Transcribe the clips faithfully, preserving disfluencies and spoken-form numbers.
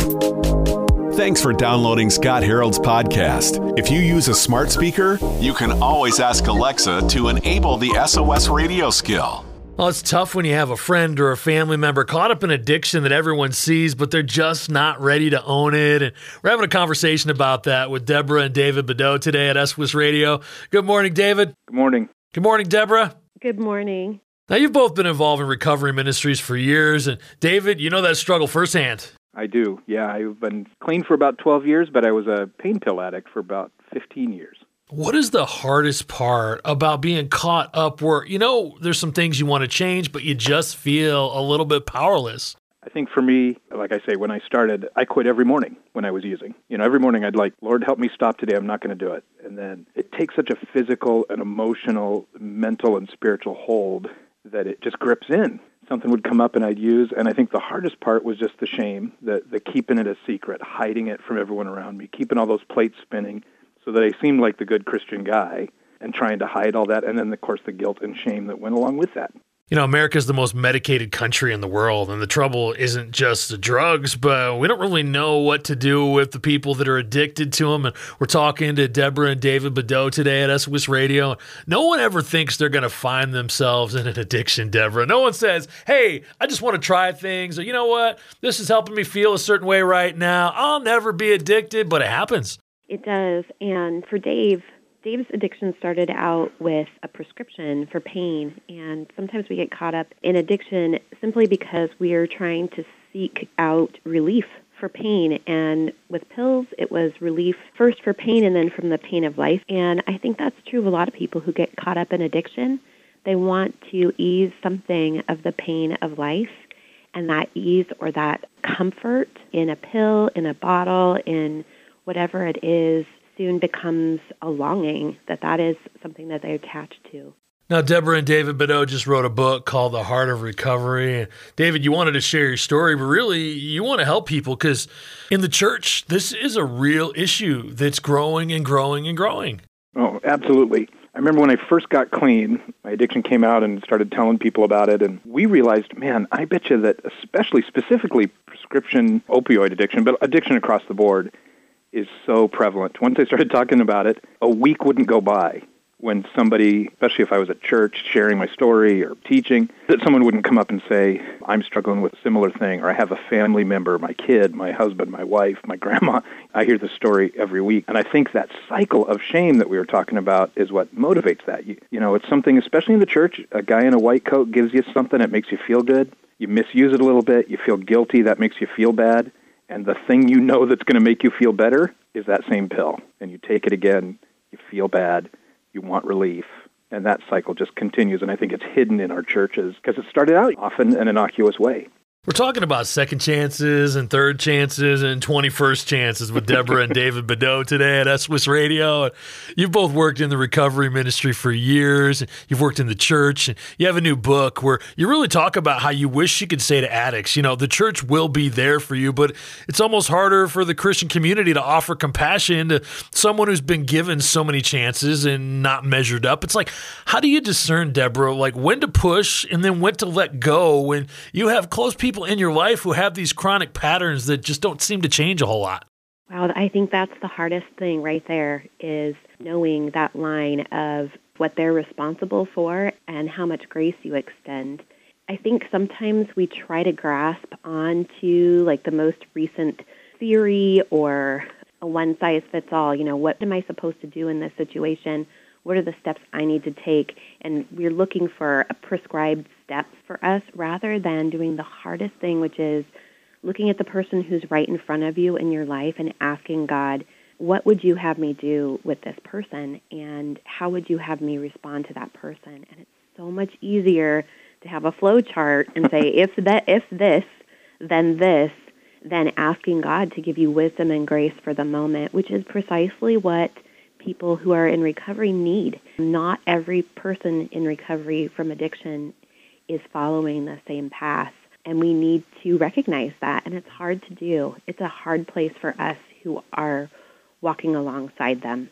Thanks for downloading Scott Harold's podcast. If you use a smart speaker, you can always ask Alexa to enable the S O S radio skill. Well, it's tough when you have a friend or a family member caught up in addiction that everyone sees, but they're just not ready to own it. And we're having a conversation about that with Deborah and David Bedeau today at S W I S Radio. Good morning, David. Good morning. Good morning, Deborah. Good morning. Now, you've both been involved in recovery ministries for years. And David, you know that struggle firsthand. I do. Yeah, I've been clean for about twelve years, but I was a pain pill addict for about fifteen years. What is the hardest part about being caught up where, you know, there's some things you want to change, but you just feel a little bit powerless? I think for me, like I say, when I started, I quit every morning when I was using. You know, every morning I'd like, Lord, help me stop today. I'm not going to do it. And then it takes such a physical and emotional, mental and spiritual hold that it just grips in. Something would come up and I'd use, and I think the hardest part was just the shame, the, the keeping it a secret, hiding it from everyone around me, keeping all those plates spinning so that I seemed like the good Christian guy and trying to hide all that, and then, of course, the guilt and shame that went along with that. You know, America's the most medicated country in the world, and the trouble isn't just the drugs, but we don't really know what to do with the people that are addicted to them. And we're talking to Deborah and David Bedeau today at S W I S Radio. No one ever thinks they're going to find themselves in an addiction, Deborah. No one says, hey, I just want to try things, or you know what, this is helping me feel a certain way right now. I'll never be addicted, but it happens. It does. And for Dave, Dave's addiction started out with a prescription for pain, and sometimes we get caught up in addiction simply because we are trying to seek out relief for pain. And with pills, it was relief first for pain and then from the pain of life. And I think that's true of a lot of people who get caught up in addiction. They want to ease something of the pain of life, and that ease or that comfort in a pill, in a bottle, in whatever it is, soon becomes a longing, that that is something that they attach to. Now, Deborah and David Bedeau just wrote a book called The Heart of Recovery. David, you wanted to share your story, but really you want to help people because in the church, this is a real issue that's growing and growing and growing. Oh, absolutely. I remember when I first got clean, my addiction came out and started telling people about it, and we realized, man, I bet you that especially specifically prescription opioid addiction, but addiction across the board, is so prevalent. Once I started talking about it, a week wouldn't go by when somebody, especially if I was at church sharing my story or teaching, that someone wouldn't come up and say, I'm struggling with a similar thing, or I have a family member, my kid, my husband, my wife, my grandma. I hear this story every week. And I think that cycle of shame that we were talking about is what motivates that. You, you know, it's something, especially in the church, a guy in a white coat gives you something that makes you feel good. You misuse it a little bit. You feel guilty. That makes you feel bad. And the thing you know that's going to make you feel better is that same pill. And you take it again, you feel bad, you want relief, and that cycle just continues. And I think it's hidden in our churches because it started out often an innocuous way. We're talking about second chances and third chances and twenty-first chances with Deborah and David Bedeau today at S W I S Radio. You've both worked in the recovery ministry for years. You've worked in the church. And you have a new book where you really talk about how you wish you could say to addicts, you know, the church will be there for you, but it's almost harder for the Christian community to offer compassion to someone who's been given so many chances and not measured up. It's like, how do you discern, Deborah, like when to push and then when to let go when you have close people people in your life who have these chronic patterns that just don't seem to change a whole lot? Wow, I think that's the hardest thing right there is knowing that line of what they're responsible for and how much grace you extend. I think sometimes we try to grasp onto like the most recent theory or a one-size-fits-all. You know, what am I supposed to do in this situation? What are the steps I need to take? And we're looking for a prescribed step for us rather than doing the hardest thing, which is looking at the person who's right in front of you in your life and asking God, what would you have me do with this person? And how would you have me respond to that person? And it's so much easier to have a flow chart and say, if that, if this, then this, than asking God to give you wisdom and grace for the moment, which is precisely what people who are in recovery need. Not every person in recovery from addiction is following the same path, and we need to recognize that, and it's hard to do. It's a hard place for us who are walking alongside them.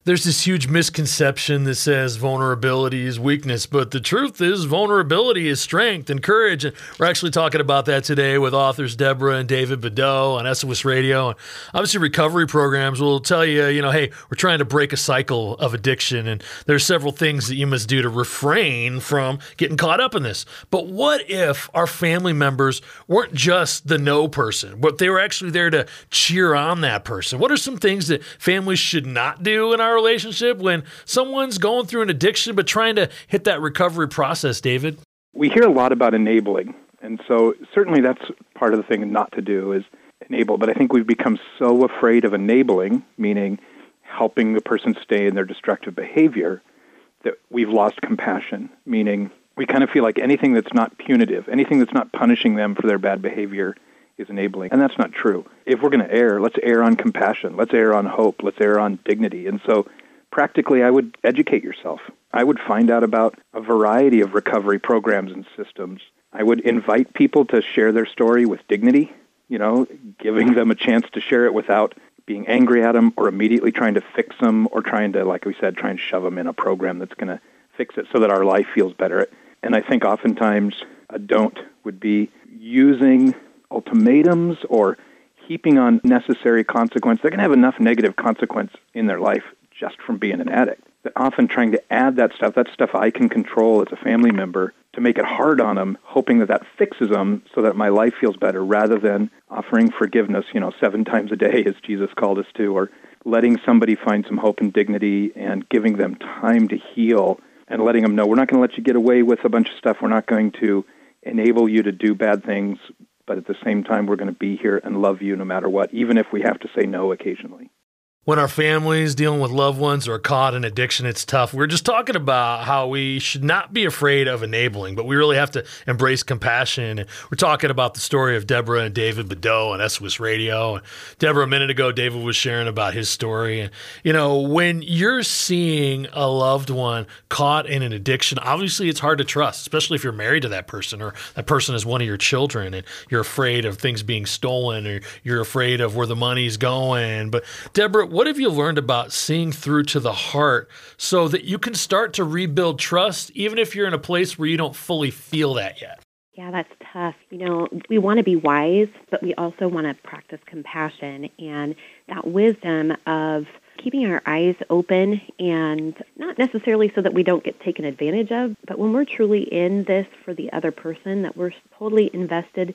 There's this huge misconception that says vulnerability is weakness, but the truth is vulnerability is strength and courage. And we're actually talking about that today with authors Deborah and David Bedeau on S O S Radio. And obviously recovery programs will tell you, you know, hey, we're trying to break a cycle of addiction. And there's several things that you must do to refrain from getting caught up in this. But what if our family members weren't just the no person, but they were actually there to cheer on that person? What are some things that families should not do in our relationship when someone's going through an addiction but trying to hit that recovery process, David? We hear a lot about enabling, and so certainly that's part of the thing not to do is enable, but I think we've become so afraid of enabling, meaning helping the person stay in their destructive behavior, that we've lost compassion, meaning we kind of feel like anything that's not punitive, anything that's not punishing them for their bad behavior is enabling. And that's not true. If we're going to err, let's err on compassion. Let's err on hope. Let's err on dignity. And so practically, I would educate yourself. I would find out about a variety of recovery programs and systems. I would invite people to share their story with dignity, you know, giving them a chance to share it without being angry at them or immediately trying to fix them or trying to, like we said, try and shove them in a program that's going to fix it so that our life feels better. And I think oftentimes a don't would be using ultimatums or heaping on necessary consequence. They're going to have enough negative consequence in their life just from being an addict. That often trying to add that stuff, that stuff I can control as a family member, to make it hard on them, hoping that that fixes them so that my life feels better, rather than offering forgiveness, you know, seven times a day, as Jesus called us to, or letting somebody find some hope and dignity and giving them time to heal and letting them know, we're not going to let you get away with a bunch of stuff. We're not going to enable you to do bad things, but at the same time, we're going to be here and love you no matter what, even if we have to say no occasionally. When our families dealing with loved ones are caught in addiction, it's tough. We're just talking about how we should not be afraid of enabling, but we really have to embrace compassion. And we're talking about the story of Deborah and David Bedeau on S O S Radio. And Deborah, a minute ago, David was sharing about his story. And, you know, when you're seeing a loved one caught in an addiction, obviously it's hard to trust, especially if you're married to that person or that person is one of your children and you're afraid of things being stolen or you're afraid of where the money's going. But Deborah, what have you learned about seeing through to the heart so that you can start to rebuild trust, even if you're in a place where you don't fully feel that yet? Yeah, that's tough. You know, we want to be wise, but we also want to practice compassion and that wisdom of keeping our eyes open, and not necessarily so that we don't get taken advantage of, but when we're truly in this for the other person, that we're totally invested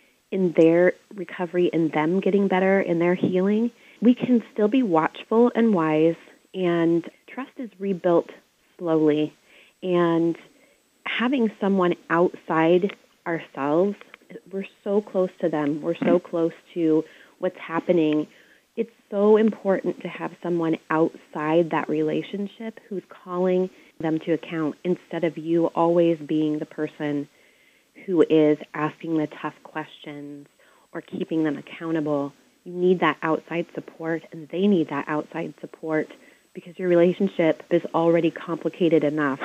in their recovery and them getting better, in their healing, we can still be watchful and wise, and trust is rebuilt slowly. And having someone outside ourselves, we're so close to them. We're so close to what's happening. It's so important to have someone outside that relationship who's calling them to account instead of you always being the person who is asking the tough questions or keeping them accountable. You need that outside support, and they need that outside support because your relationship is already complicated enough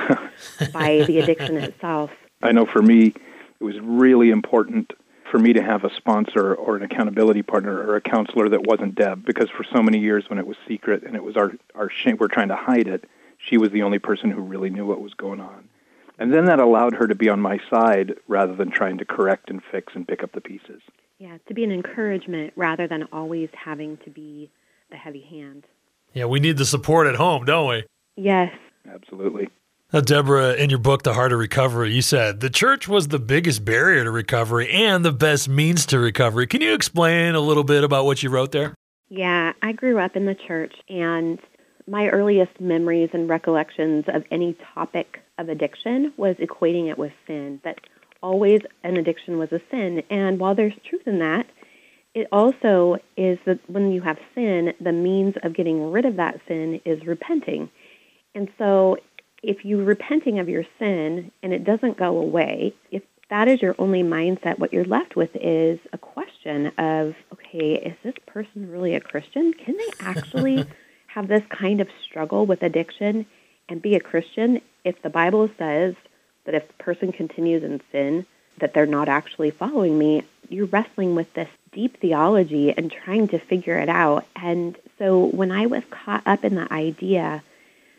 by the addiction itself. I know for me, it was really important for me to have a sponsor or an accountability partner or a counselor that wasn't Deb, because for so many years when it was secret and it was our, our shame, we're trying to hide it, she was the only person who really knew what was going on. And then that allowed her to be on my side rather than trying to correct and fix and pick up the pieces. Yeah, to be an encouragement rather than always having to be the heavy hand. Yeah, we need the support at home, don't we? Yes. Absolutely. Now, Deborah, in your book, The Heart of Recovery, you said the church was the biggest barrier to recovery and the best means to recovery. Can you explain a little bit about what you wrote there? Yeah, I grew up in the church, and my earliest memories and recollections of any topic of addiction was equating it with sin, that always an addiction was a sin. And while there's truth in that, it also is that when you have sin, the means of getting rid of that sin is repenting. And so if you're repenting of your sin and it doesn't go away, if that is your only mindset, what you're left with is a question of, okay, is this person really a Christian? Can they actually have this kind of struggle with addiction and be a Christian if the Bible says that if the person continues in sin, that they're not actually following me? You're wrestling with this deep theology and trying to figure it out. And so when I was caught up in the idea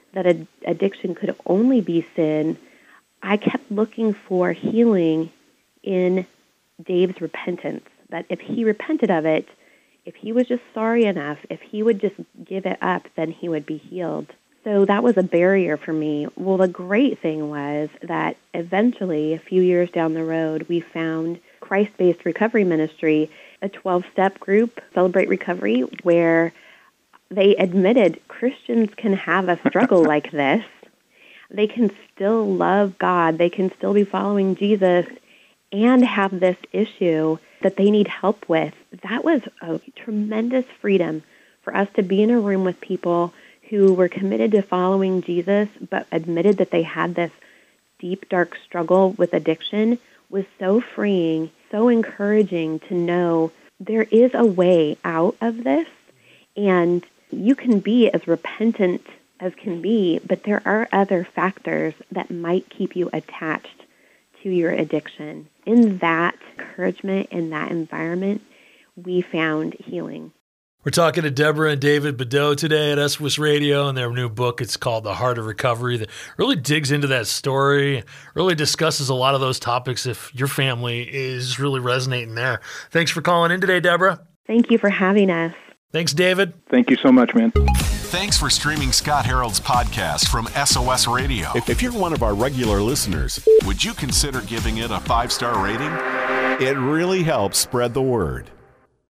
that ad- addiction could only be sin, I kept looking for healing in Dave's repentance, that if he repented of it, if he was just sorry enough, if he would just give it up, then he would be healed. So that was a barrier for me. Well, the great thing was that eventually, a few years down the road, we found Christ-based recovery ministry, a twelve-step group, Celebrate Recovery, where they admitted Christians can have a struggle like this. They can still love God. They can still be following Jesus and have this issue that they need help with. That was a tremendous freedom for us to be in a room with people who were committed to following Jesus but admitted that they had this deep, dark struggle with addiction. Was so freeing, so encouraging to know there is a way out of this, and you can be as repentant as can be, but there are other factors that might keep you attached to your addiction. In that encouragement, in that environment, we found healing. We're talking to Deborah and David Bedeau today at S W I S Radio, and their new book, it's called The Heart of Recovery, that really digs into that story, really discusses a lot of those topics if your family is really resonating there. Thanks for calling in today, Deborah. Thank you for having us. Thanks, David. Thank you so much, man. Thanks for streaming Scott Harold's podcast from S O S Radio. If, if you're one of our regular listeners, would you consider giving it a five-star rating? It really helps spread the word.